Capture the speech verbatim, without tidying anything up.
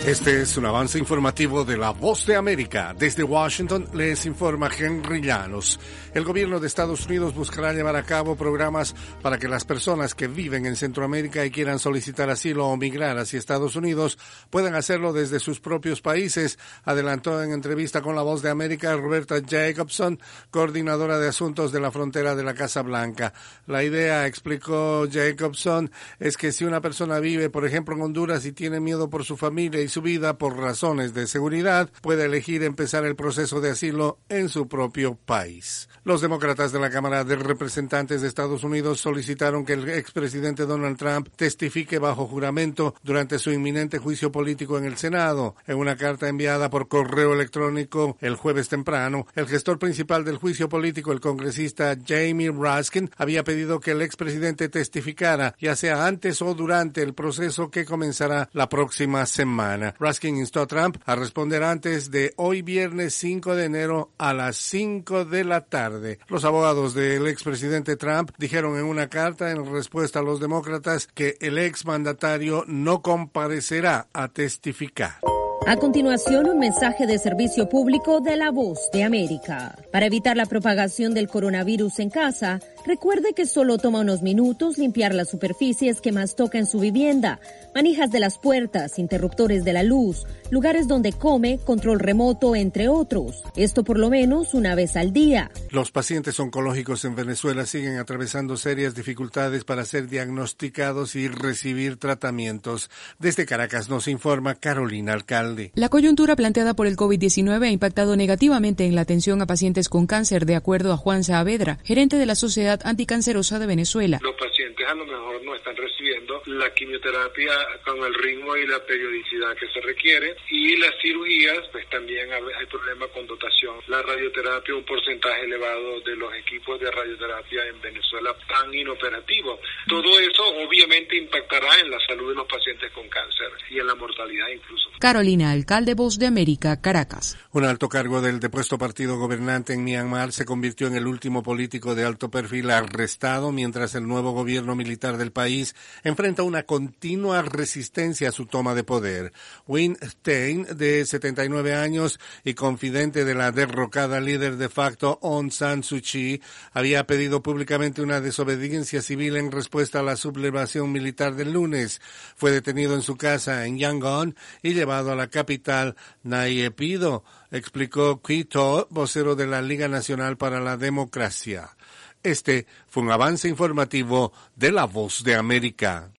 Este es un avance informativo de La Voz de América. Desde Washington les informa Henry Llanos. El gobierno de Estados Unidos buscará llevar a cabo programas para que las personas que viven en Centroamérica y quieran solicitar asilo o migrar hacia Estados Unidos puedan hacerlo desde sus propios países, adelantó en entrevista con La Voz de América Roberta Jacobson, coordinadora de asuntos de la frontera de la Casa Blanca. La idea, explicó Jacobson, es que si una persona vive, por ejemplo, en Honduras y tiene miedo por su familia y su vida por razones de seguridad, puede elegir empezar el proceso de asilo en su propio país. Los demócratas de la Cámara de Representantes de Estados Unidos solicitaron que el expresidente Donald Trump testifique bajo juramento durante su inminente juicio político en el Senado. En una carta enviada por correo electrónico el jueves temprano, el gestor principal del juicio político, el congresista Jamie Raskin, había pedido que el expresidente testificara, ya sea antes o durante el proceso que comenzará la próxima semana. Raskin instó a Trump a responder antes de hoy viernes cinco de enero a las cinco de la tarde. Los abogados del expresidente Trump dijeron en una carta en respuesta a los demócratas que el exmandatario no comparecerá a testificar. A continuación, un mensaje de servicio público de La Voz de América. Para evitar la propagación del coronavirus en casa, recuerde que solo toma unos minutos limpiar las superficies que más toca en su vivienda, manijas de las puertas, interruptores de la luz, lugares donde come, control remoto, entre otros. Esto por lo menos una vez al día. Los pacientes oncológicos en Venezuela siguen atravesando serias dificultades para ser diagnosticados y recibir tratamientos. Desde Caracas nos informa Carolina Alcalde. La coyuntura planteada por el COVID diecinueve ha impactado negativamente en la atención a pacientes con cáncer, de acuerdo a Juan Saavedra, gerente de la Sociedad Anticancerosa de Venezuela. Los pacientes a lo mejor no están recibiendo la quimioterapia con el ritmo y la periodicidad que se requiere, y las cirugías, pues también hay problemas con dotación. La radioterapia, un porcentaje elevado de los equipos de radioterapia en Venezuela están inoperativos. Todo eso obviamente impactará en la salud de los pacientes con cáncer y en la mortalidad incluso. Carolina Alcalde, Voz de América, Caracas. Un alto cargo del depuesto partido gobernante en Myanmar se convirtió en el último político de alto perfil arrestado, mientras el nuevo gobierno militar del país enfrenta una continua resistencia a su toma de poder. Win Stein, de setenta y nueve años y confidente de la derrocada líder de facto Aung San Suu Kyi, había pedido públicamente una desobediencia civil en respuesta a la sublevación militar del lunes. Fue detenido en su casa en Yangon y llevado a la capital Naypyidaw, explicó Kyi Tho, vocero de la Liga Nacional para la Democracia. Este fue un avance informativo de La Voz de América.